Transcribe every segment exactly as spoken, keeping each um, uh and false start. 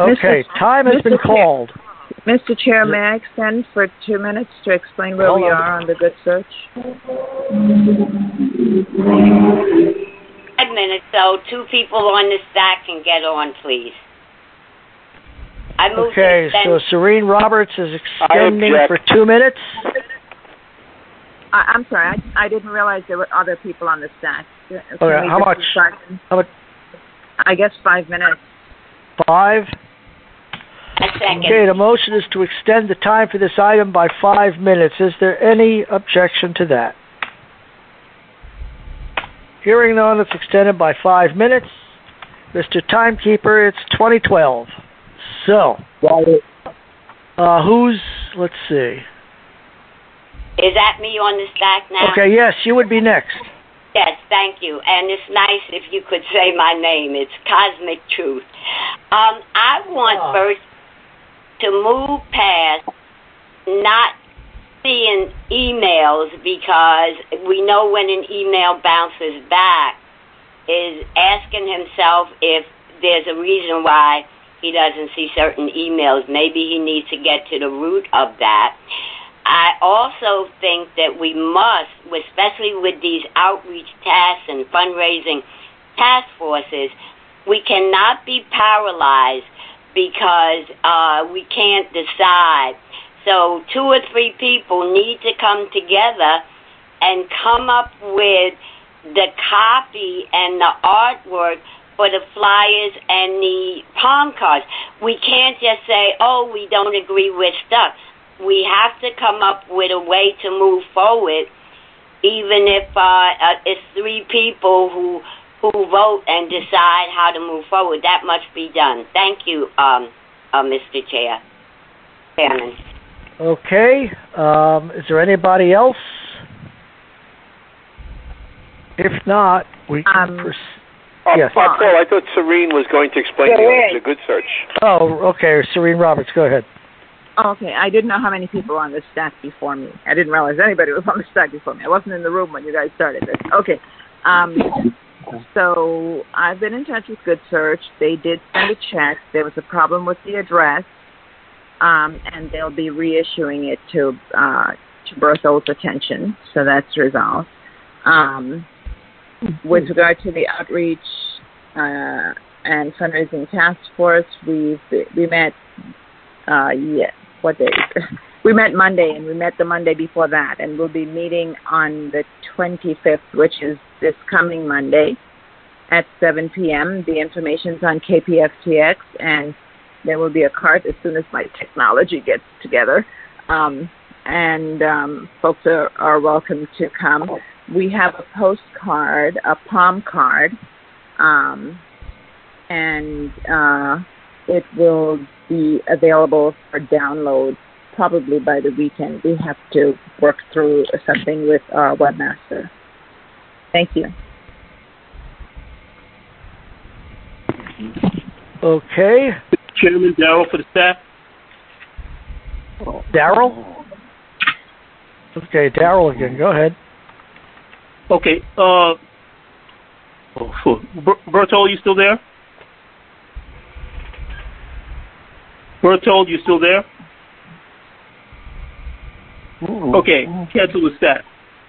Okay, Mister time has Mister been called. Mister Chair, may I extend for two minutes to explain where Hold we on. are on the good search? Five minutes, so two people on the stack can get on, please. I move Okay, to so extend. Serene Roberts is extending object. for two minutes. I, I'm sorry, I, I didn't realize there were other people on the stack. Can Okay, we how just much? start? How much? I guess five minutes. Five. A second. Okay, the motion is to extend the time for this item by five minutes. Is there any objection to that? Hearing none, it's extended by five minutes. Mister Timekeeper, it's twenty twelve. So, uh, who's, let's see. Is that me on the stack now? Okay, yes, you would be next. Yes, thank you. And it's nice if you could say my name. It's Cosmic Truth. Um, I want Oh. first to move past not seeing emails, because we know when an email bounces back is asking himself if there's a reason why he doesn't see certain emails. Maybe he needs to get to the root of that. I also think that we must, especially with these outreach tasks and fundraising task forces, we cannot be paralyzed because uh, we can't decide. So two or three people need to come together and come up with the copy and the artwork for the flyers and the palm cards. We can't just say, oh, we don't agree, we're stuck. We have to come up with a way to move forward, even if uh, uh, it's three people who who vote and decide how to move forward. That must be done. Thank you, um, uh, Mister Chair. Chairman. Okay, um, is there anybody else? If not, we can Um, proceed. Uh, Yes. uh, Paul, I thought Serene was going to explain Yeah, the, yeah. the good search. Oh, okay, Serene Roberts, go ahead. Oh, okay, I didn't know how many people were on the stack before me. I didn't realize anybody was on the stack before me. I wasn't in the room when you guys started this. Okay, um, so I've been in touch with Good Search. They did send a check. There was a problem with the address, um, and they'll be reissuing it to uh, to Berthold's attention, so that's resolved. Um, with regard to the outreach uh, and fundraising task force, we've we met. Uh, yeah, what day? We met Monday, and we met the Monday before that, and we'll be meeting on the twenty-fifth, which is this coming Monday at seven p.m. The information's on K P F T X, and there will be a cart as soon as my technology gets together. Um, and um, folks are, are welcome to come. We have a postcard, a palm card, um, and uh, it will be available for download probably by the weekend. We have to work through something with our webmaster. Thank you. Okay. Chairman Darrell for the staff. Darrell? Okay, Darrell again. Go ahead. Okay. Uh, oh, sure. Ber- Bertold, you still there? Bertold, you still there? Okay, cancel the stat.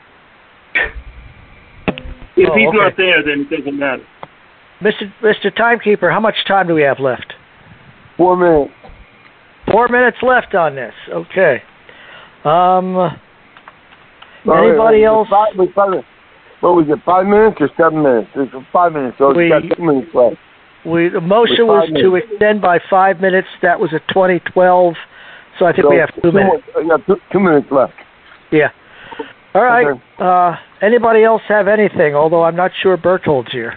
If Oh, he's okay. not there, then it doesn't matter. Mister Mister Timekeeper, how much time do we have left? Four minutes. Four minutes left on this. Okay. Um, All anybody right, else? Five, wait, five, what was it, five minutes or seven minutes? It's five minutes, so We- it's got two minutes left. We the motion With was five to minutes. extend by five minutes. That was at twenty twelve, so I think So we have two minutes. More, yeah, two, two minutes left. Yeah. All right. Okay. Uh, anybody else have anything? Although I'm not sure Bertold's here.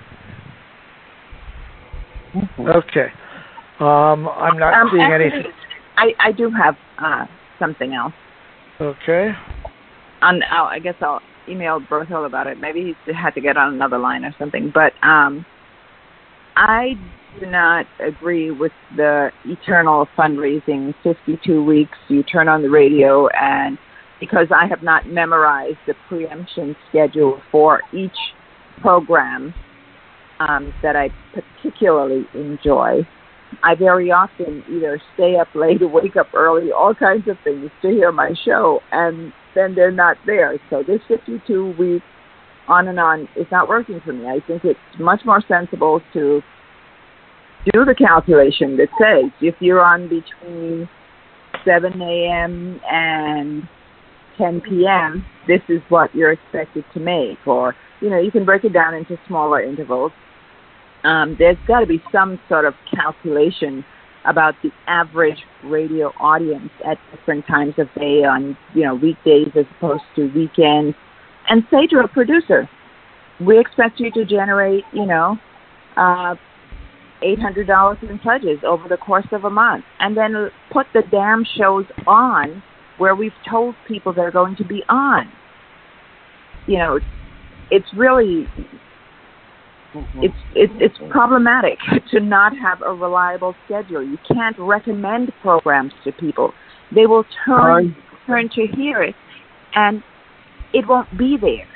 Okay. Um, I'm not Um, seeing actually, anything. I, I do have uh, something else. Okay. On, oh, I guess I'll email Berthold about it. Maybe he had to get on another line or something. But um, I do not agree with the eternal fundraising, fifty-two weeks, you turn on the radio, and because I have not memorized the preemption schedule for each program um, that I particularly enjoy, I very often either stay up late or wake up early, all kinds of things to hear my show, and then they're not there. So this fifty-two week on and on is not working for me. I think it's much more sensible to do the calculation that says if you're on between seven a.m. and ten p.m., this is what you're expected to make. Or, you know, you can break it down into smaller intervals. Um, there's got to be some sort of calculation about the average radio audience at different times of day on, you know, weekdays as opposed to weekends. And say to a producer, we expect you to generate, you know, uh, eight hundred dollars in pledges over the course of a month. And then put the damn shows on where we've told people they're going to be on. You know, it's really... It's, it's it's problematic to not have a reliable schedule. You can't recommend programs to people. They will turn turn to hear it, and it won't be there.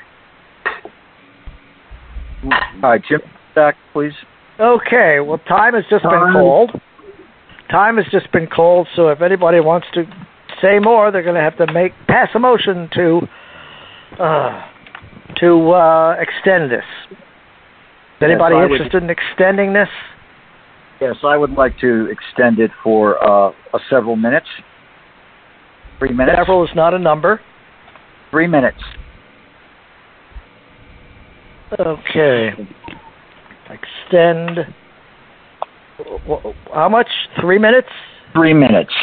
All right, Jim, back, please. Okay, well, time has just been called. Time has just been called, so if anybody wants to say more, they're going to have to make pass a motion to uh, to uh, extend this. Is anybody yes, interested would, in extending this? Yes, I would like to extend it for uh, a several minutes. Three minutes. Several is not a number. Three minutes. Okay. Extend. How much? Three minutes? Three minutes.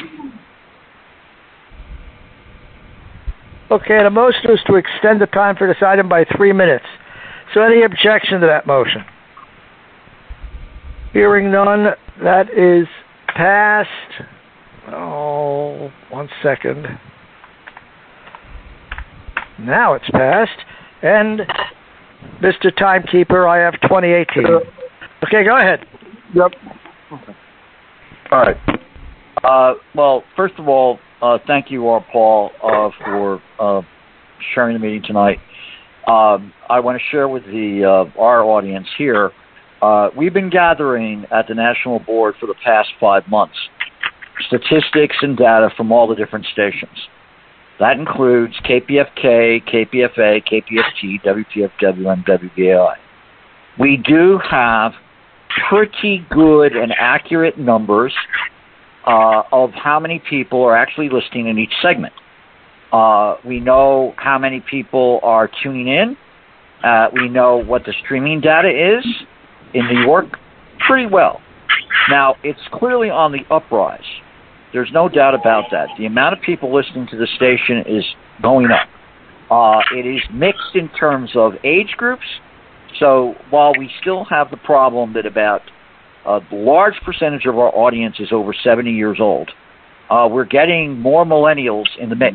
Okay, the motion is to extend the time for this item by three minutes. So any objection to that motion? Hearing none, that is passed. Oh, one second. Now it's passed. And Mister Timekeeper, I have twenty eighteen. Okay, go ahead. Yep. All right. Uh, well, first of all, uh, thank you, all, Paul, uh, for uh, sharing the meeting tonight. Um, I want to share with the uh, our audience here, uh, we've been gathering at the National Board for the past five months statistics and data from all the different stations. That includes K P F K, K P F A, K P F T, W P F W, and W B A I. We do have pretty good and accurate numbers uh, of how many people are actually listening in each segment. Uh, we know how many people are tuning in. Uh, we know what the streaming data is in New York pretty well. Now, it's clearly on the uprise. There's no doubt about that. The amount of people listening to the station is going up. Uh, it is mixed in terms of age groups. So while we still have the problem that about a large percentage of our audience is over seventy years old, Uh, we're getting more millennials in the mix.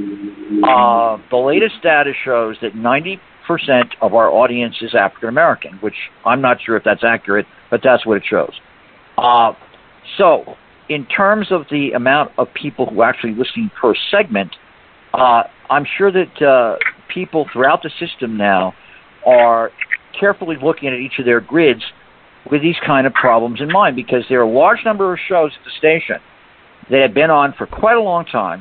Uh, the latest data shows that ninety percent of our audience is African American, which I'm not sure if that's accurate, but that's what it shows. Uh, so, in terms of the amount of people who are actually listening per segment, uh, I'm sure that uh, people throughout the system now are carefully looking at each of their grids with these kind of problems in mind, because there are a large number of shows at the station that have been on for quite a long time.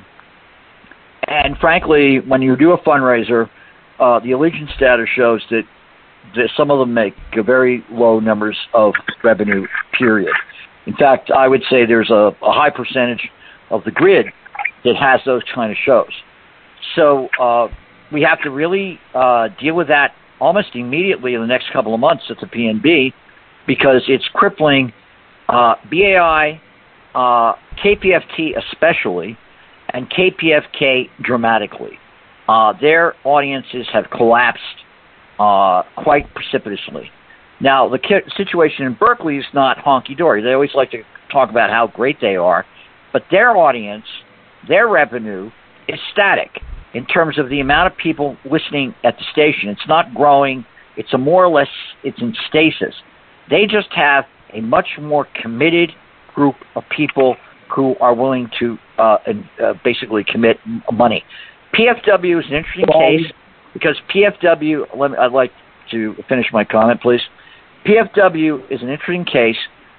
And frankly, when you do a fundraiser, uh, the allegiance data shows that, that some of them make very low numbers of revenue, period. In fact, I would say there's a, a high percentage of the grid that has those kind of shows. So uh, we have to really uh, deal with that almost immediately in the next couple of months at the P N B, because it's crippling uh, B A I, Uh, K P F T especially, and K P F K dramatically. Uh, their audiences have collapsed uh, quite precipitously. Now, the ki- situation in Berkeley is not honky-dory. They always like to talk about how great they are, but their audience, their revenue, is static in terms of the amount of people listening at the station. It's not growing. It's a more or less, it's in stasis. They just have a much more committed group of people who are willing to uh, uh, basically commit money. P F W is an interesting case because P F W, let me, I'd like to finish my comment, please. P F W is an interesting case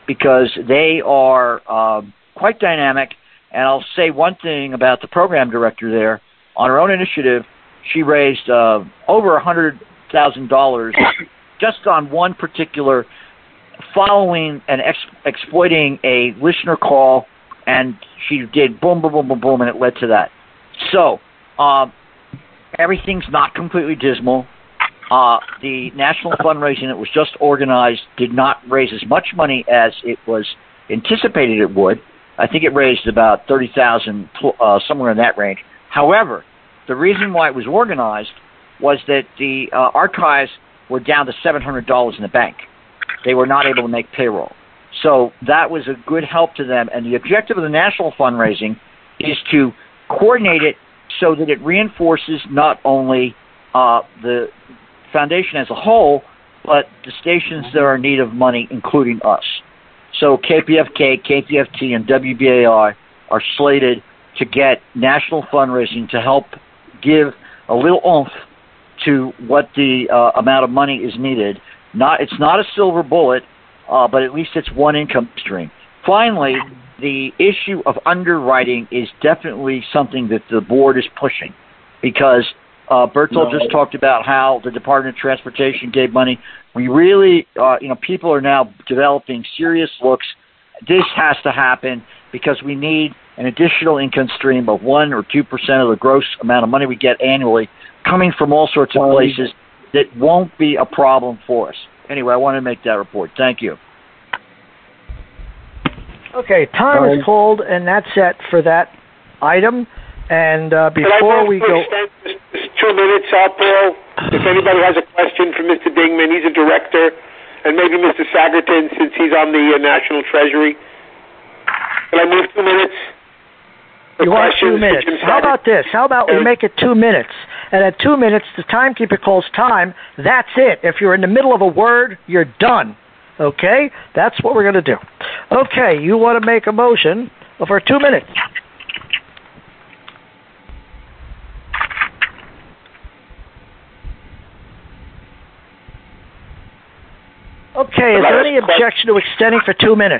because they are um, quite dynamic. And I'll say one thing about the program director there. On her own initiative, she raised uh, over one hundred thousand dollars just on one particular, following and ex- exploiting a listener call, and she did boom, boom, boom, boom, boom, and it led to that. So um, everything's not completely dismal. Uh, the national fundraising that was just organized did not raise as much money as it was anticipated it would. I think it raised about thirty thousand dollars, uh, somewhere in that range. However, the reason why it was organized was that the uh, archives were down to seven hundred dollars in the bank. They were not able to make payroll. So that was a good help to them. And the objective of the national fundraising is to coordinate it so that it reinforces not only uh, the foundation as a whole, but the stations that are in need of money, including us. So K P F K, K P F T, and W B A I are slated to get national fundraising to help give a little oomph to what the uh, amount of money is needed. Not, it's not a silver bullet, uh, but at least it's one income stream. Finally, the issue of underwriting is definitely something that the board is pushing, because uh, Bertold no. just talked about how the Department of Transportation gave money. We really, uh, you know, people are now developing serious looks. This has to happen because we need an additional income stream of one or two percent of the gross amount of money we get annually, coming from all sorts of places that won't be a problem for us. Anyway, I wanted to make that report. Thank you. Okay, time um, is called, and that's it for that item. And uh, before we go... Just, just two minutes out, Paul. If anybody has a question for Mister Dingman, he's a director, and maybe Mister Sagerton, since he's on the uh, National Treasury. Can I move two minutes? You want two minutes. How about this? How about we make it two minutes? And at two minutes, the timekeeper calls time. That's it. If you're in the middle of a word, you're done. Okay? That's what we're going to do. Okay, you want to make a motion for two minutes. Okay, is there any objection to extending for two minutes?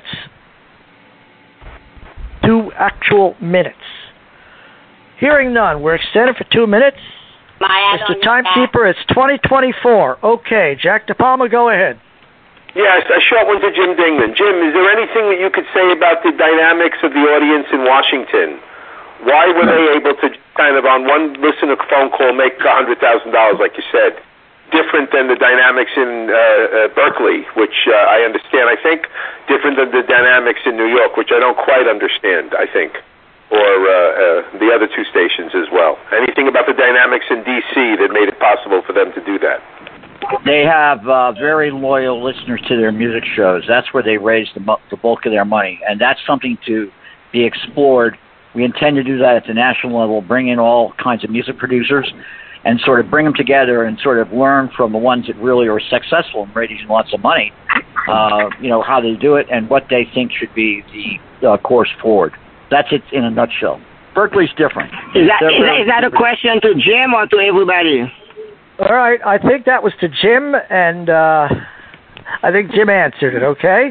Two actual minutes. Hearing none, we're extended for two minutes. Mister Timekeeper, it's twenty twenty-four. Okay, Jack DePalma, go ahead. Yes, a short one to Jim Dingman. Jim, is there anything that you could say about the dynamics of the audience in Washington? Why were they able to kind of on one listener phone call make one hundred thousand dollars, like you said, different than the dynamics in uh, uh, Berkeley, which uh, I understand, I think, different than the dynamics in New York, which I don't quite understand, I think, or uh, uh, the other two stations as well. Anything about the dynamics in D C that made it possible for them to do that? They have uh, very loyal listeners to their music shows. That's where they raise the, mo- the bulk of their money, and that's something to be explored. We intend to do that at the national level, bring in all kinds of music producers and sort of bring them together and sort of learn from the ones that really are successful in raising lots of money, uh, you know, how they do it and what they think should be the uh, course forward. That's it in a nutshell. Berkeley's different. Is that, is that, is that a question to Jim or to everybody? All right, I think that was to Jim, and uh, I think Jim answered it, okay?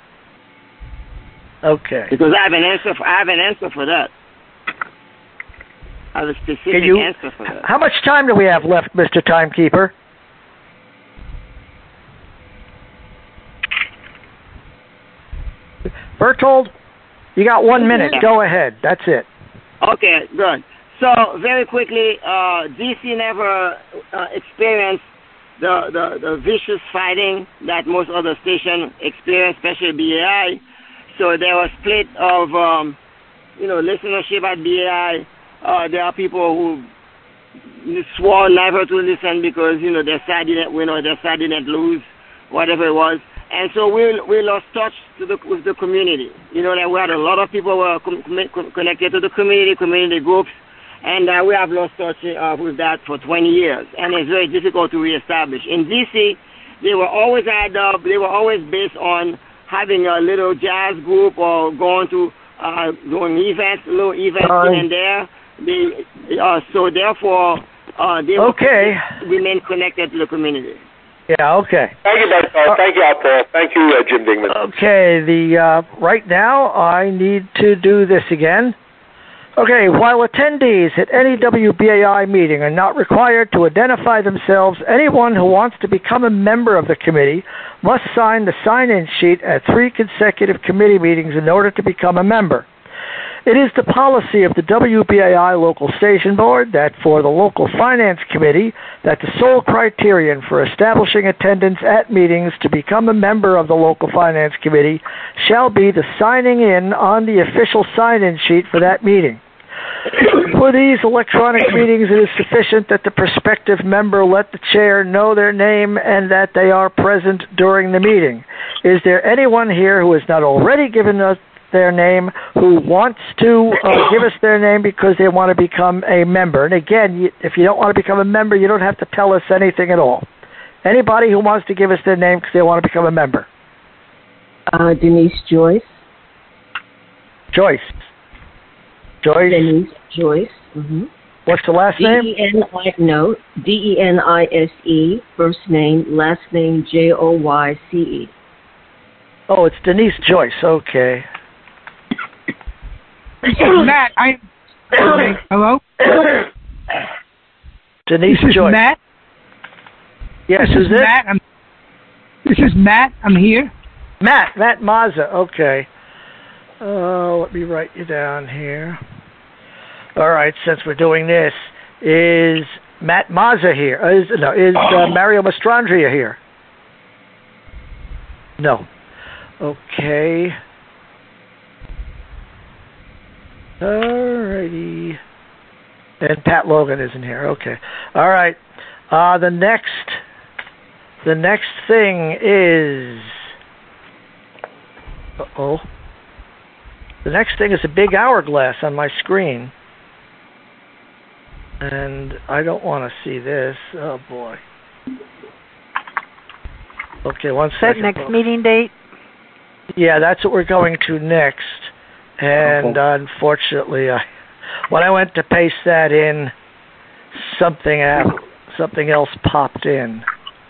Okay. Because I have an answer for, I have an answer for that. I have a specific you, answer for that. How much time do we have left, Mister Timekeeper? Bertold, you got one minute. Go ahead. That's it. Okay, good. So, very quickly, uh, D C never uh, experienced the, the, the vicious fighting that most other stations experience, especially B A I. So there was split of, um, you know, listenership at B A I. Uh, there are people who swore never to listen because, you know, they're sad didn't, you know, they're sad didn't lose, whatever it was. And so we we lost touch to the, with the community. You know, that we had a lot of people who were com- com- connected to the community, community groups. And uh, we have lost touch uh, with that for twenty years, and it's very difficult to reestablish. In D C, they were always had, uh, they were always based on having a little jazz group or going to uh, doing events, little events um, here and there. They, uh, so therefore, uh, they okay. remain connected to the community. Yeah, okay. Thank you, Bertol. Thank you, Paul. Thank you, uh, Jim Dingman. Okay, the uh, right now I need to do this again. Okay, while attendees at any W B A I meeting are not required to identify themselves, anyone who wants to become a member of the committee must sign the sign-in sheet at three consecutive committee meetings in order to become a member. It is the policy of the W B A I Local Station Board that for the Local Finance Committee, that the sole criterion for establishing attendance at meetings to become a member of the Local Finance Committee shall be the signing in on the official sign-in sheet for that meeting. For these electronic meetings, it is sufficient that the prospective member let the chair know their name and that they are present during the meeting. Is there anyone here who has not already given us their name who wants to uh, give us their name because they want to become a member? And again, you, if you don't want to become a member, you don't have to tell us anything at all. Anybody who wants to give us their name because they want to become a member? Uh, Denise Joyce. Joyce. Joyce. Denise Joyce. Mm-hmm. What's the last name? D E N I No, D E N I S E, first name, last name J O Y C E. Oh, it's Denise Joyce. Okay. This is Matt. I. Okay. Hello. Denise this is Joyce. Matt. Yes, this who's is this? Matt. I'm, this is Matt. I'm here. Matt. Matt Mazza. Okay. Uh, let me write you down here. All right. Since we're doing this, is Matt Mazza here? Uh, is no? Is uh, Mario Mastrandria here? No. Okay. Alrighty. And Pat Logan isn't here. Okay. All right. Uh, the next, the next thing is. Uh oh. The next thing is a big hourglass on my screen, and I don't want to see this. Oh boy. Okay, one second. That next folks. meeting date? Yeah, that's what we're going to next. And Okay. unfortunately, I, when I went to paste that in, something else, something else popped in.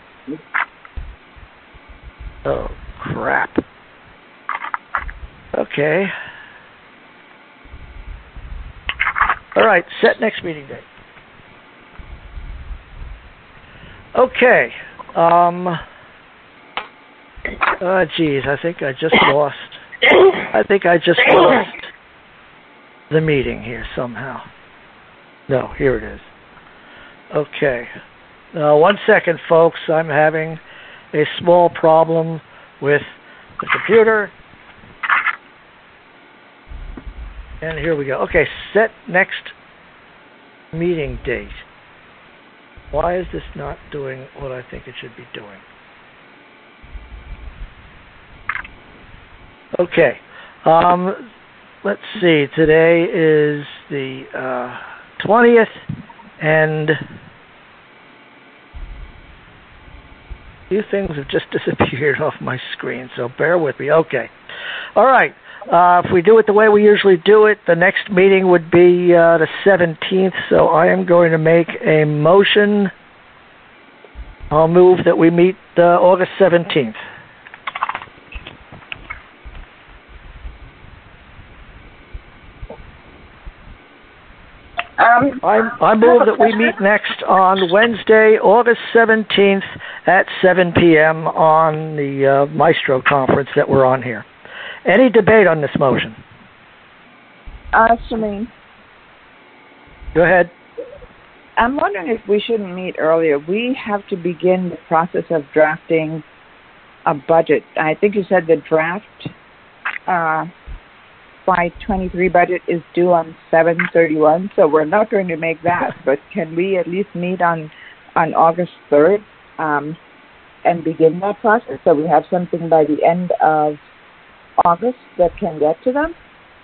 Oh, crap. Okay. All right, set next meeting date. Okay. Um... Oh, geez, I think I just lost. I think I just lost the meeting here somehow. No, here it is. Okay. Uh, one second, folks. I'm having a small problem with the computer. And here we go. Okay, set next meeting date. Why is this not doing what I think it should be doing? Okay. Um, let's see. Today is the uh, twentieth, and a few things have just disappeared off my screen, so bear with me. Okay. All right. Uh, if we do it the way we usually do it, the next meeting would be uh, the seventeenth, so I am going to make a motion. I'll move that we meet uh, August seventeenth. Um, I, I move that we meet next on Wednesday, August seventeenth at seven p.m. on the uh, Maestro conference that we're on here. Any debate on this motion? uh, Shameen, Go ahead. I'm wondering if we shouldn't meet earlier. We have to begin the process of drafting a budget. I think you said the draft uh, by twenty-three budget is due on seven thirty-one, so we're not going to make that. But can we at least meet on on August third um, and begin that process so we have something by the end of August that can get to them?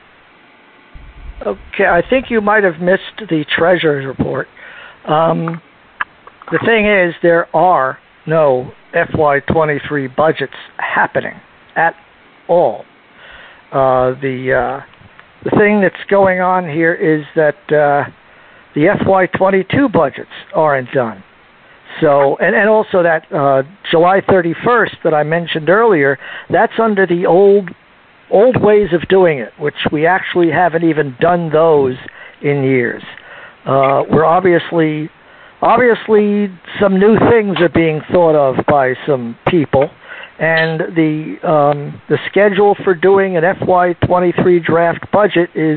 Okay, I think you might have missed the treasurer's report. Um, the thing is, there are no F Y twenty-three budgets happening at all. Uh, the uh, the thing that's going on here is that uh, the F Y twenty-two budgets aren't done. So, and, and also that uh, July thirty-first that I mentioned earlier, that's under the old old ways of doing it, which we actually haven't even done those in years. Uh, we're obviously, obviously, some new things are being thought of by some people, and the um, the schedule for doing an F Y twenty-three draft budget is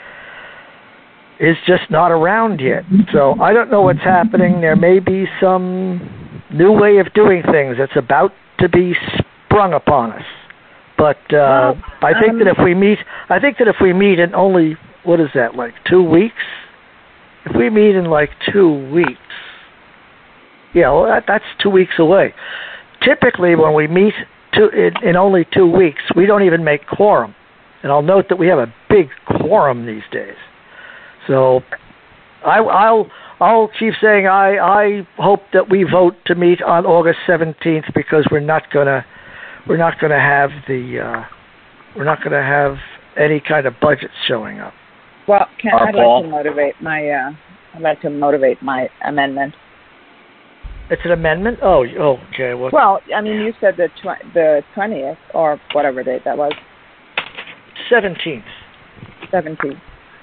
is just not around yet. So I don't know what's happening. There may be some new way of doing things that's about to be sprung upon us. But uh, well, I think um, that if we meet, I think that if we meet in only, what is that, like two weeks? If we meet in like two weeks, yeah, well, that, that's two weeks away. Typically, when we meet to, in, in only two weeks, we don't even make quorum. And I'll note that we have a big quorum these days. So I, I'll I'll keep saying I, I hope that we vote to meet on August seventeenth, because we're not gonna we're not gonna have the uh, we're not gonna have any kind of budget showing up. Well, can, Our I'd Paul. like to motivate my uh, I'd like to motivate my amendment. It's an amendment. Oh, okay. Well, well I mean, you said the tw- the twentieth or whatever date that was. Seventeenth. Seventeenth.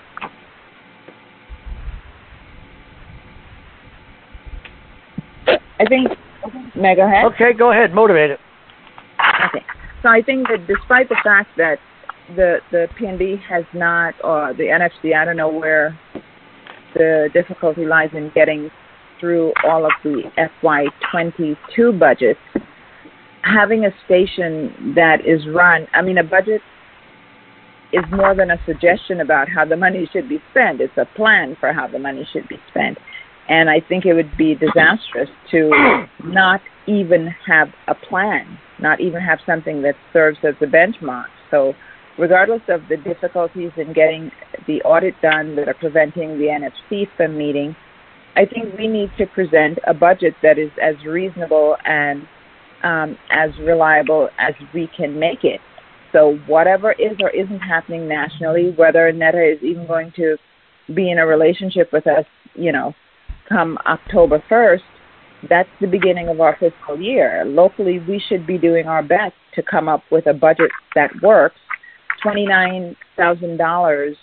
I think, may I go ahead? Okay, go ahead, motivate it. Okay. So I think that despite the fact that the the P N B has not, or the N F C, I don't know where the difficulty lies in getting through all of the F Y twenty-two budgets, having a station that is run, I mean, a budget is more than a suggestion about how the money should be spent. It's a plan for how the money should be spent. And I think it would be disastrous to not even have a plan, not even have something that serves as a benchmark. So regardless of the difficulties in getting the audit done that are preventing the N F C from meeting, I think we need to present a budget that is as reasonable and um, as reliable as we can make it. So whatever is or isn't happening nationally, whether NETA is even going to be in a relationship with us, you know, come October first, that's the beginning of our fiscal year. Locally, we should be doing our best to come up with a budget that works. twenty-nine thousand dollars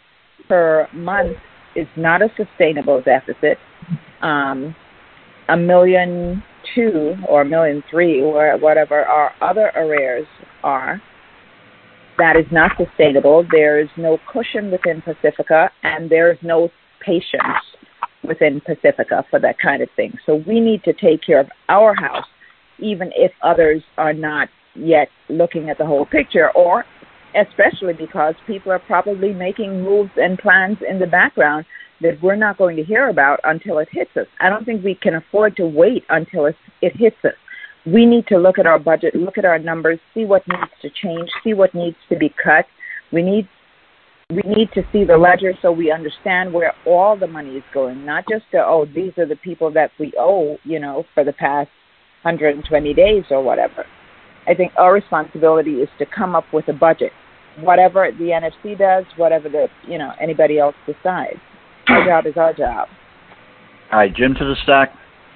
per month is not a sustainable deficit. Um, a million two or a million three or whatever our other arrears are, that is not sustainable. There is no cushion within Pacifica, and there is no patience within Pacifica for that kind of thing. So we need to take care of our house, even if others are not yet looking at the whole picture, or especially because people are probably making moves and plans in the background that we're not going to hear about until it hits us. I don't think we can afford to wait until it, it hits us. We need to look at our budget, look at our numbers, see what needs to change, see what needs to be cut. We need We need to see the ledger so we understand where all the money is going, not just to, oh, these are the people that we owe, you know, for the past one hundred twenty days or whatever. I think our responsibility is to come up with a budget, whatever the N F C does, whatever the, you know, anybody else decides. Our job is our job. All right, Jim to the stack.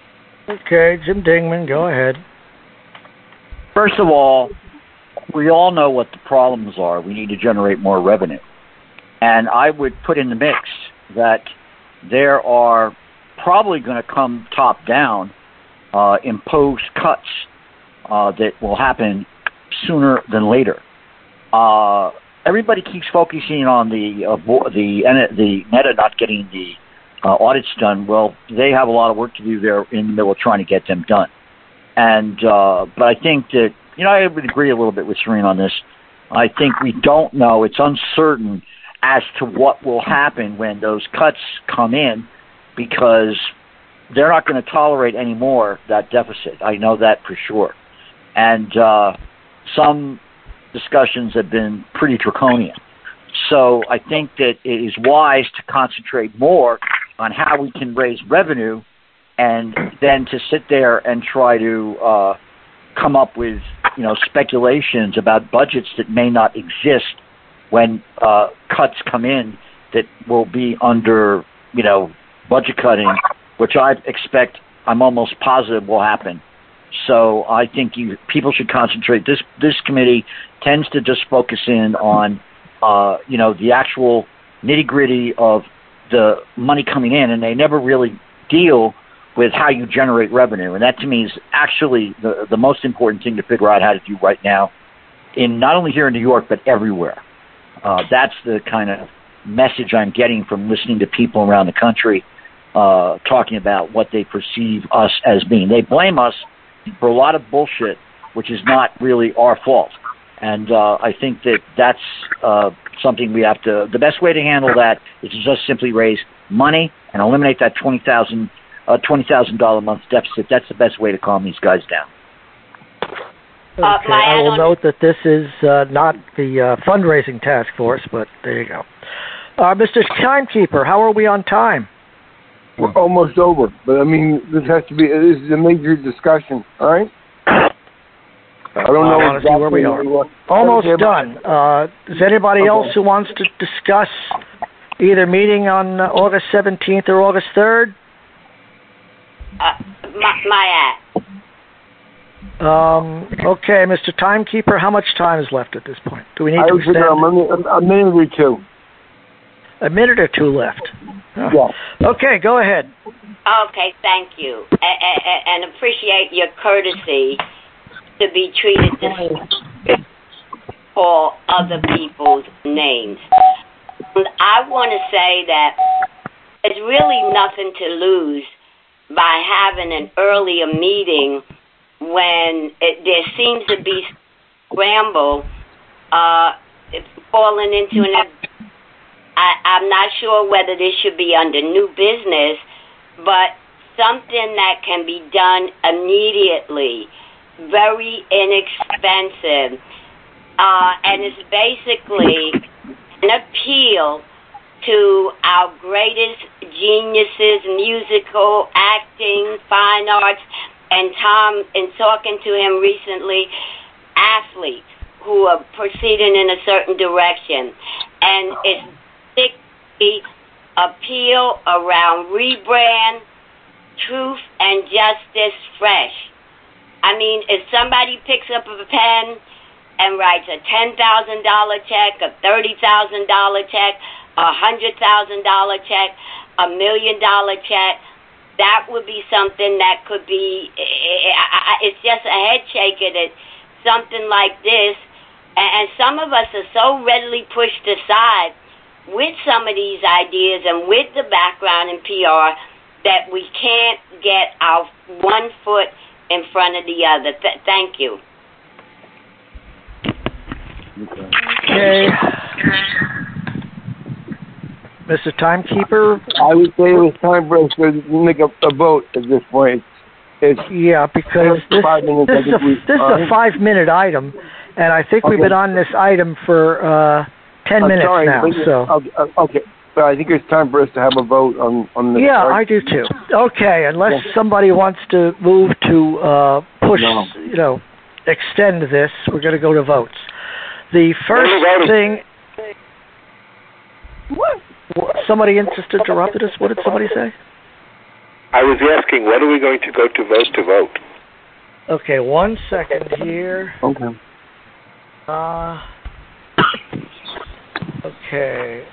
Okay, Jim Dingman, go ahead. First of all, we all know what the problems are. We need to generate more revenue. And I would put in the mix that there are probably going to come top down uh, imposed cuts uh, that will happen sooner than later. Uh, everybody keeps focusing on the uh, the the NETA not getting the uh, audits done. Well, they have a lot of work to do there in the middle of trying to get them done. And uh, but I think that, you know, I would agree a little bit with Serene on this. I think we don't know. It's uncertain as to what will happen when those cuts come in, because they're not going to tolerate anymore that deficit. I know that for sure. And uh, some discussions have been pretty draconian. So I think that it is wise to concentrate more on how we can raise revenue, and then to sit there and try to uh, come up with, you know, speculations about budgets that may not exist when uh, cuts come in that will be under, you know, budget cutting, which I expect I'm almost positive will happen. So I think you people should concentrate. This this committee tends to just focus in on, uh, you know, the actual nitty gritty of the money coming in, and they never really deal with how you generate revenue. And that to me is actually the the most important thing to figure out how to do right now, in not only here in New York but everywhere. Uh, that's the kind of message I'm getting from listening to people around the country uh, talking about what they perceive us as being. They blame us for a lot of bullshit, which is not really our fault. And uh, I think that that's uh, something we have to, the best way to handle that is to just simply raise money and eliminate that twenty thousand dollars uh, twenty thousand dollars a month deficit. That's the best way to calm these guys down. Okay, I will note that this is uh, not the uh, fundraising task force, but there you go. Uh, Mister Timekeeper, how are we on time? We're almost over, but I mean, this has to be, this is a major discussion, all right? I don't know I exactly where we are. Almost done. Uh, is anybody okay. else who wants to discuss either meeting on uh, August seventeenth or August third? Uh, my, my ad. Um, okay, Mister Timekeeper, how much time is left at this point? Do we need I to extend? A minute, a minute or two. A minute or two left. Oh. Yeah. Okay, go ahead. Okay, thank you. A- a- and appreciate your courtesy to be treated to call other people's names. And I want to say that there's really nothing to lose by having an earlier meeting when it, there seems to be scramble, uh, falling into an... I, I'm not sure whether this should be under new business, but something that can be done immediately, very inexpensive, uh, and it's basically an appeal to our greatest geniuses, musical, acting, fine arts, and Tom, in talking to him recently, athletes who are proceeding in a certain direction. And it's the appeal around rebrand, truth, and justice fresh. I mean, if somebody picks up a pen and writes a ten thousand dollars check, a thirty thousand dollars check, a one hundred thousand dollars check, a million dollar check, that would be something that could be, it's just a head shaker that something like this, and some of us are so readily pushed aside with some of these ideas and with the background in P R that we can't get our one foot in front of the other. Th- thank you. Okay. Mister Timekeeper? I would say it was time for us to make a, a vote at this point. It's, yeah, because this, this, is, a, this is a five-minute item, and I think okay. we've been on this item for... Uh, Ten I'm minutes sorry, now, so... Okay, but I think it's time for us to have a vote on, on this. Yeah, part. I do too. Okay, unless yeah. somebody wants to move to uh, push, no. you know, extend this, we're going to go to votes. The first thing... What? Somebody just interrupted us. What did somebody say? I was asking, when are we going to go to vote to vote? Okay, one second here. Okay. Uh... Okay.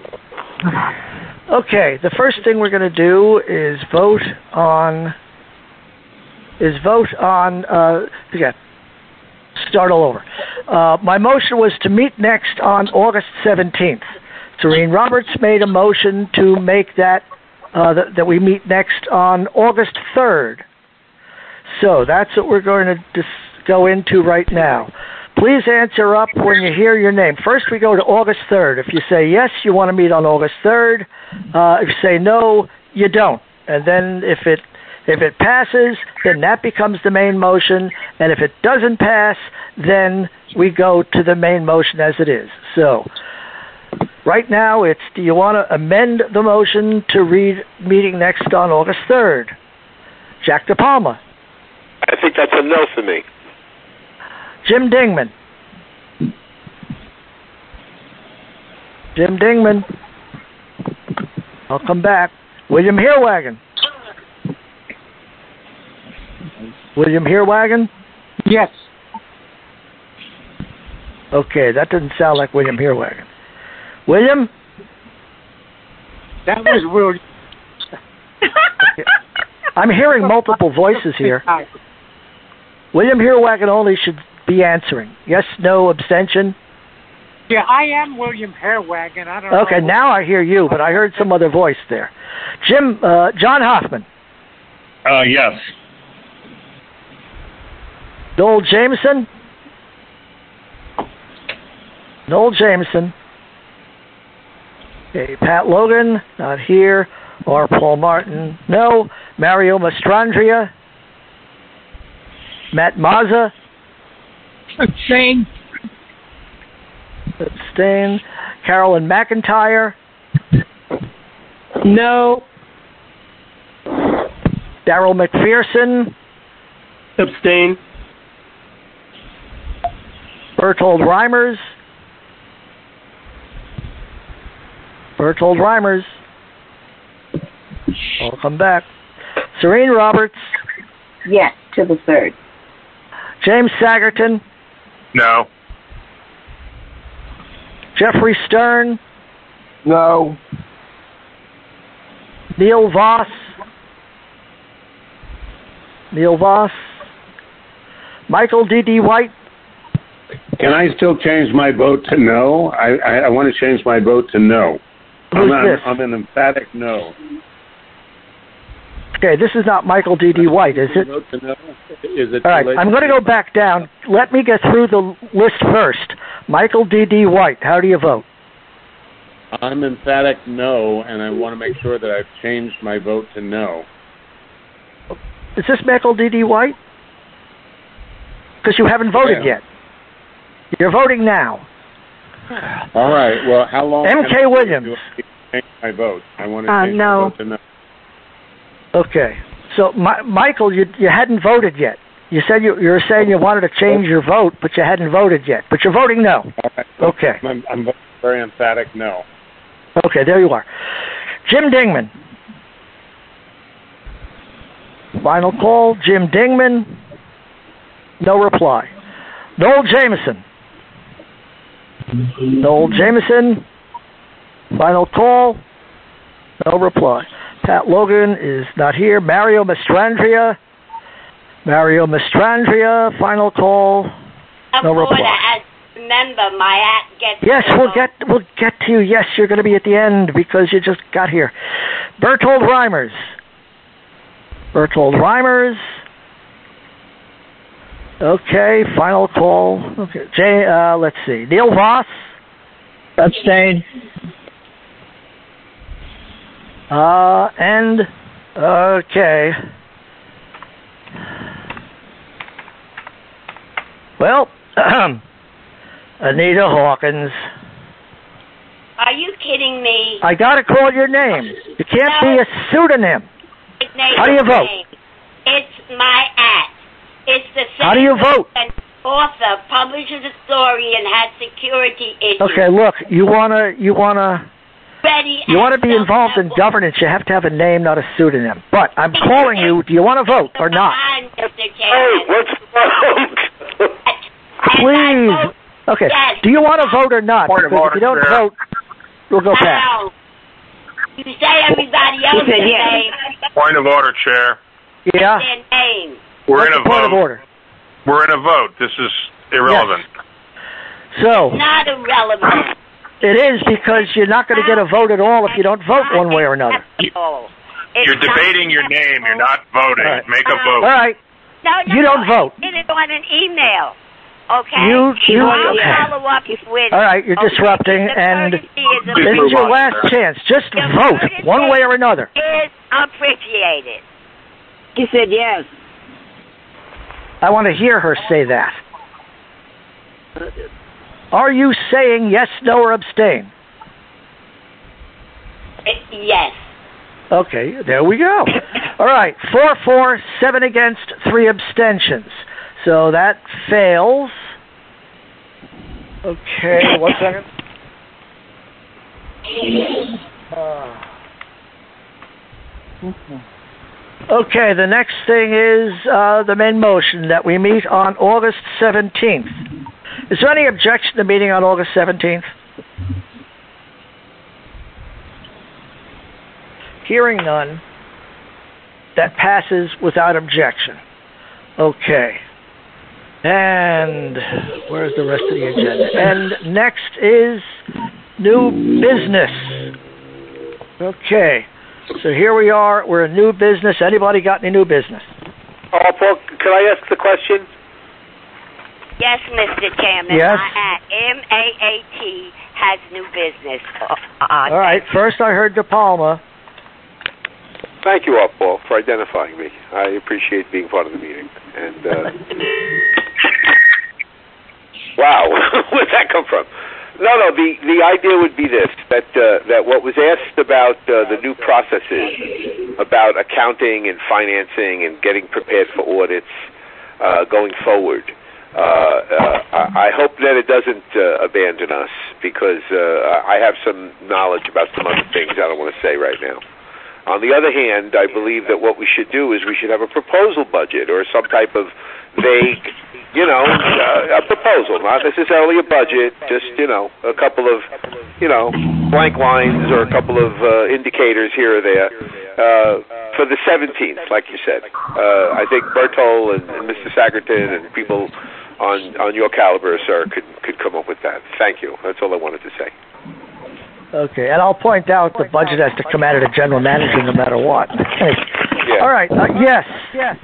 Okay, the first thing we're going to do is vote on is vote on uh yeah, start all over. Uh, my motion was to meet next on August seventeenth. Serene Roberts made a motion to make that uh, th- that we meet next on August third. So that's what we're going to dis- go into right now. Please answer up when you hear your name. First, we go to August third. If you say yes, you want to meet on August third. Uh, if you say no, you don't. And then if it if it passes, then that becomes the main motion. And if it doesn't pass, then we go to the main motion as it is. So right now, it's do you want to amend the motion to read meeting next on August third? Jack DePalma. I think that's a no for me. Jim Dingman. Jim Dingman. I'll come back. William Heerwagen. William Heerwagen? Yes. Okay, that doesn't sound like William Heerwagen. William? That was William. Okay. I'm hearing multiple voices here. William Heerwagen only should be answering. Yes, no, abstention? Yeah, I am William Heerwagen. I don't Okay, know. now I hear you, but I heard some other voice there. Jim, uh, John Hoffman. Uh, yes. Noel Jameson? Noel Jameson. Okay, Pat Logan, not here. Or Paul Martin, no. Mario Mastrandria? Matt Mazza? Abstain. Abstain. Carolyn McIntyre? No. Daryl McPherson? Abstain. Bertold Reimers? Bertold Reimers? I'll come back. Serene Roberts? Yes, to the third. James Sagerton? No. Jeffrey Stern? No. Neil Voss? Neil Voss? Michael D D. White? Can I still change my vote to no? I, I, I want to change my vote to no. Who's I'm, not, this? I'm an emphatic no. Okay, this is not Michael D D. White, is it? Vote to no? Is it All right, I'm going to go back down. Let me get through the list first. Michael D D. White, how do you vote? I'm emphatic no, and I want to make sure that I've changed my vote to no. Is this Michael D D. White? Because you haven't voted Yeah. yet. You're voting now. All right. Well, how long? M K can I Williams. do it to change my vote. I want to Uh, change no. my vote to no. Okay. So, Mi- Michael, you you hadn't voted yet. You said you you were saying you wanted to change your vote, but you hadn't voted yet. But you're voting no. All right. Okay. I'm, I'm voting very emphatic no. Okay, there you are. Jim Dingman. Final call, Jim Dingman. No reply. Noel Jameson. Noel Jameson. Final call. No reply. Pat Logan is not here. Mario Mastrandria. Mario Mastrandria. Final call. No reply. Remember, my act gets. Yes, we'll get we'll get to you. Yes, you're going to be at the end because you just got here. Bertold Reimers. Bertold Reimers. Okay, final call. Okay, Jay. Uh, let's see. Neil Voss. Abstain. Uh, and okay. Well, Anita Hawkins. Are you kidding me? I gotta call your name. You can't No. be a pseudonym. Name How do you is vote? name. It's my act. It's the same. How do you vote? An author publishes a story and has security issues. Okay, look, you wanna you wanna Ready you wanna be involved in governance. You have to have a name, not a pseudonym. But I'm calling you. Do you want to vote or not? Hey, what's the vote? Please. Okay. Yes. Do you want to vote or not? Point of Because order, if you don't Chair. vote, we'll go past. Now, you say everybody else said can yes. name Point of order, Chair. Yeah. their name. We're What's in a the point vote. of order? We're in a vote. This is irrelevant. So Not irrelevant. it is because you're not going to get a vote at all if you don't vote one way or another. It's You're debating your name. You're not voting. All right. Make a All vote. right. No, no, You don't no, vote. I did it on an email. Okay? You- you- I'll okay. follow up with. All right. You're okay? disrupting, The and courtesy is this is your last chance. Just The vote courtesy one way or another. Is appreciated. He said yes. I want to hear her say that. Are you saying yes, no, or abstain? Uh, Yes. Okay, there we go. All right, four, four, seven against, three abstentions. So that fails. Okay, one second. Uh, Okay, the next thing is uh, the main motion that we meet on August seventeenth. Is there any objection to meeting on August seventeenth? Hearing none, that passes without objection. Okay. And where's the rest of the agenda? And next is new business. Okay. So here we are. We're in new business. Anybody got any new business? Oh, Paul, can I ask the question? Yes, Mister Chairman. Yes. My M A A T has new business. Uh, All right. First, I heard De Palma. Thank you all, Paul, for identifying me. I appreciate being part of the meeting. And uh, wow, where'd that come from? No, no. The the idea would be this: that uh, that what was asked about uh, the new processes about accounting and financing and getting prepared for audits uh, going forward. Uh, uh, I hope that it doesn't uh, abandon us, because uh, I have some knowledge about some other things I don't want to say right now. On the other hand, I believe that what we should do is we should have a proposal budget or some type of vague, you know, uh, a proposal, not necessarily a budget, just, you know, a couple of, you know, blank lines or a couple of uh, indicators here or there uh, for the seventeenth, like you said. Uh, I think Bertol and, and Mister Sagerton and people on on your caliber, sir, could could come up with that. Thank you. That's all I wanted to say. Okay, and I'll point out the budget has to come out of the general manager no matter what. Okay. Yeah. All right. Uh, yes. Yes.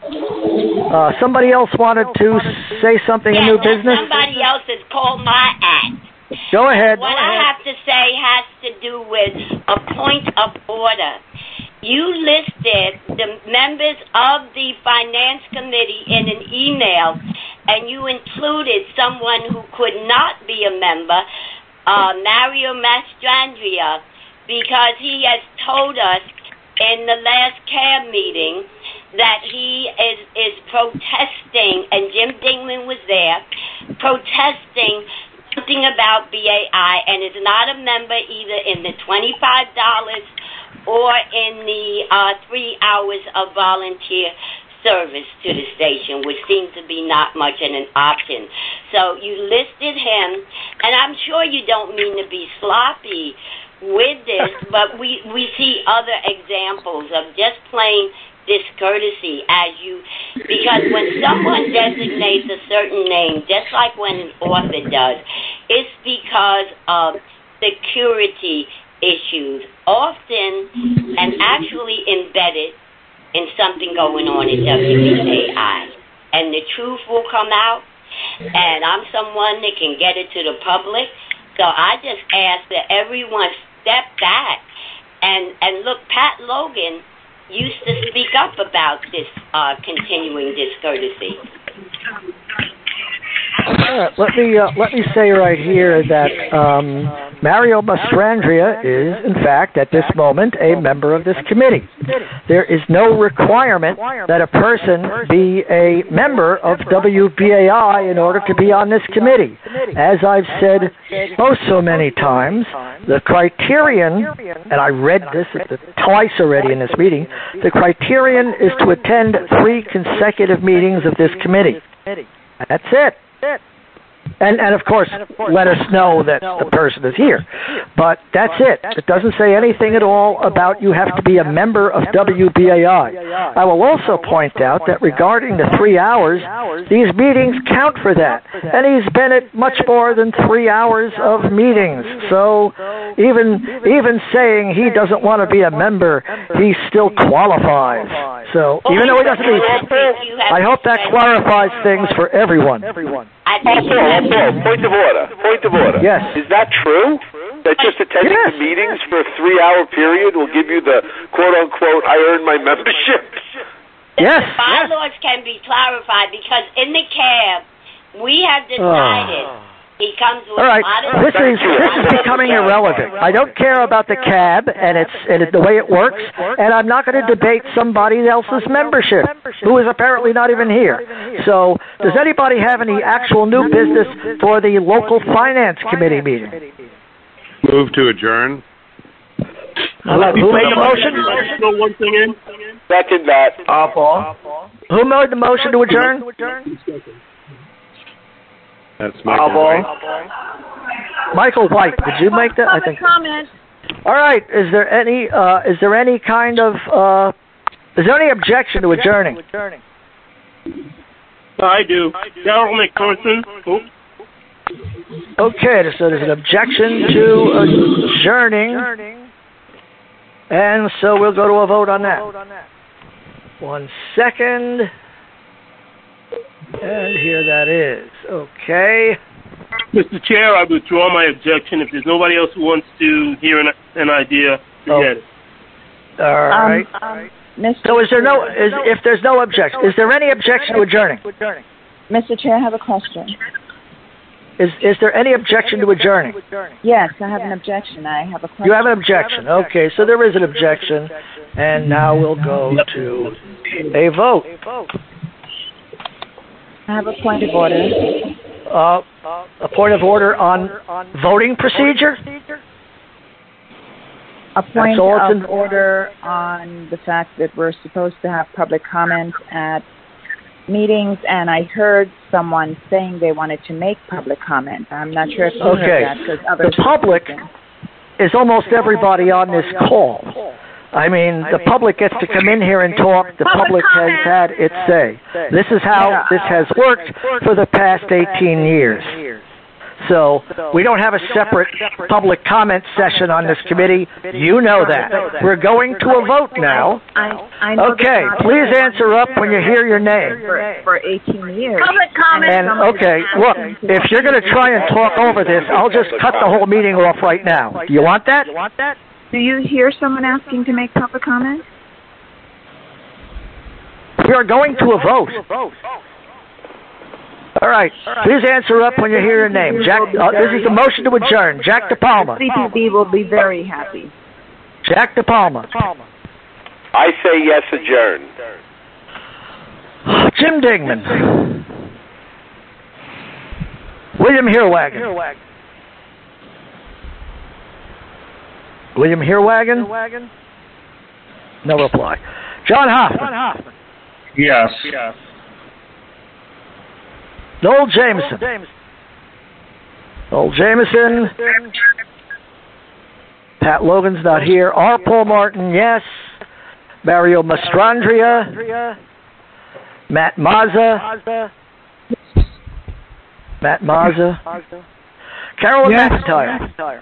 Uh, somebody else wanted to say something yes, in new business? Somebody else has called my act. Go ahead. What Go I ahead. have to say has to do with a point of order. You listed the members of the Finance Committee in an email, and you included someone who could not be a member, uh, Mario Mastrandria, because he has told us in the last C A B meeting that he is, is protesting, and Jim Dingman was there, protesting something about B A I, and is not a member either in the twenty-five dollars or in the uh, three hours of volunteer service to the station, which seems to be not much of an option. So you listed him, and I'm sure you don't mean to be sloppy with this, but we, we see other examples of just plain discourtesy as you, because when someone designates a certain name, just like when an author does, it's because of security issues, often and actually embedded in something going on in W B A I. And the truth will come out, and I'm someone that can get it to the public. So I just ask that everyone step back and, and look, Pat Logan used to speak up about this uh, continuing discourtesy. All right, let me uh, let me say right here that um, Mario Mastrandria is, in fact, at this moment, a member of this committee. There is no requirement that a person be a member of W B A I in order to be on this committee. As I've said oh so many times, the criterion, and I read this twice already in this meeting, the criterion is to attend three consecutive meetings of this committee. That's it. And, and of course, let us know that the person is here. But that's it. It doesn't say anything at all about you have to be a member of W B A I. I will also point out that regarding the three hours, these meetings count for that. And he's been at much more than three hours of meetings. So even even saying he doesn't want to be a member, he still qualifies. So even though he doesn't be, I hope that clarifies things for everyone. I think oh, Paul, Paul, point of order. Point of order. Yes. Is that true? That just attending yes. the meetings for a three-hour period will give you the quote-unquote, I earned my membership? Yes. The bylaws yes. can be clarified, because in the C A B, we have decided oh. he comes with All right. a lot of... This is, this is becoming irrelevant. I don't care about the C A B and it's and it, the way it works, and I'm not going to debate somebody else's membership, who is apparently not even here. So, does anybody have any actual new business for the local finance committee meeting? Move to adjourn. Who made the motion? Throw one thing in. Second that. Uh, Paul. Who made the motion to adjourn? That's Michael White. Michael White. Did you make that? I think. Comment. All right. Is there any? Uh, is there any kind of? Uh, is there any objection to adjourning? I do. Daryl McPherson. Oh. Okay, so there's an objection to adjourning, and so we'll go to a vote on that. One second, and here that is. Okay. Mister Chair, I withdraw my objection. If there's nobody else who wants to hear an, an idea, forget it. All right. Um, um, Mister So is there no? Is if there's no objection, is there any objection to adjourning? Mister Chair, I have a question. Is is there any objection to adjourning? Yes, I have an objection. I have a question. You have an objection. Okay, so there is an objection, and now we'll go to a vote. I have a point of order. Uh, a point of order on voting procedure? A point all it's of in- order on the fact that we're supposed to have public comment at meetings, and I heard someone saying they wanted to make public comment. I'm not sure if you Okay. heard that because others. The public is almost everybody on this call. I mean, the public gets to come in here and talk. The public has had its say. This is how this has worked for the past eighteen years. So we don't have a separate public comment session on this committee. You know that. We're going to a vote now. I, I know Okay, that's not please fair. answer up when you hear your name. For, for eighteen years. Public comment. And okay, look, if you're going to try and talk over this, I'll just cut the whole meeting off right now. Do you want that? Do you hear someone asking to make public comment? We are going to a vote. All right. Please answer up when you hear your name. Jack. Uh, this is the motion to adjourn. Jack DePalma. C P B will be very happy. Jack DePalma. I say yes, adjourn. Jim Dingman. William Herwagen. William Herwagen. No reply. John Hoffman. Yes. Noel Jameson. Noel Jameson. Pat Logan's not here. R. Paul Martin, yes. Mario Mastrandria. Matt Mazza. Matt Mazza. Carolyn Yes. McIntyre.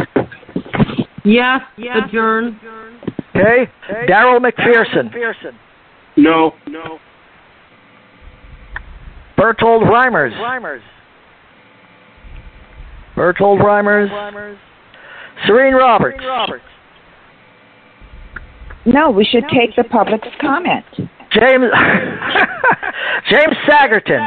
Yes, adjourn. Okay. Daryl McPherson. No. No. Bertold Reimers. Bertold Reimers. Serene Roberts. No, we should take the public's comment. James James Sagerton.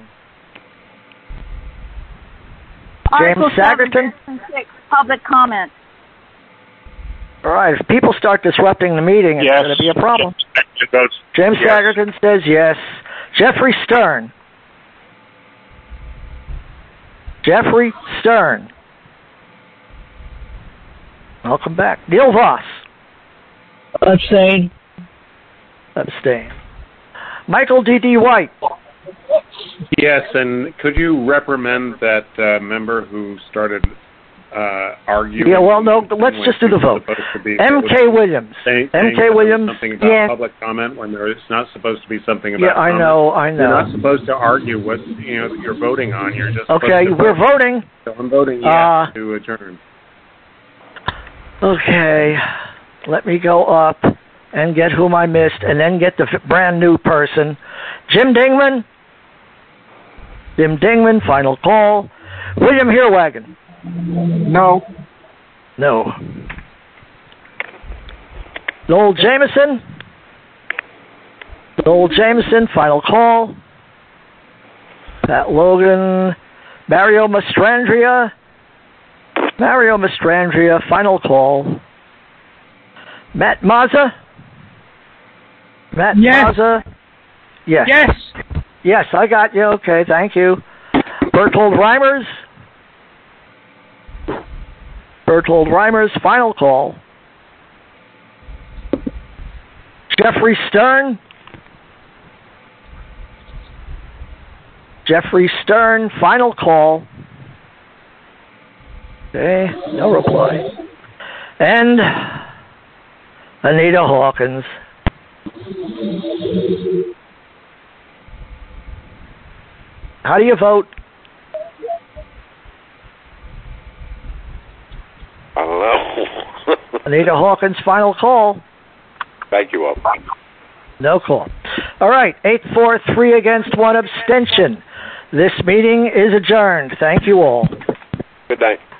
James Sagerton. Public comment. All right, if people start disrupting the meeting, it's Yes. going to be a problem. Votes. James Yes. Sagerton says yes. Jeffrey Stern. Jeffrey Stern. Welcome back. Neil Voss. Abstain. Abstain. Michael D. D. White. Yes, and could you reprimand that uh, member who started uh, arguing? Yeah, well, no, let's when just do the she's vote. supposed to be- M K Williams. Saying, M saying K that there was Williams. something about Yeah. public comment when there is not supposed to be something about Yeah, I comment. know, I know. You're not supposed to argue what you know you're voting on. You're just Okay, supposed to we're vote. voting. So I'm voting yes Uh, to adjourn. Okay, let me go up and get whom I missed, and then get the f- brand new person. Jim Dingman. Jim Dingman, final call. William Herwagen. No. No. Noel Jameson. Noel Jameson, final call. Pat Logan. Mario Mastrandria. Mario Mastrandria, final call. Matt Mazza. Matt Yes. Mazza. Yes. Yes. Yes, I got you. Okay, thank you. Bertold Reimers. Bertold Reimers, final call. Jeffrey Stern. Jeffrey Stern, final call. Okay, no reply. And Anita Hawkins. How do you vote? I don't know. Anita Hawkins, final call. Thank you all. No call. All right, eight four three against one abstention. This meeting is adjourned. Thank you all. Good night.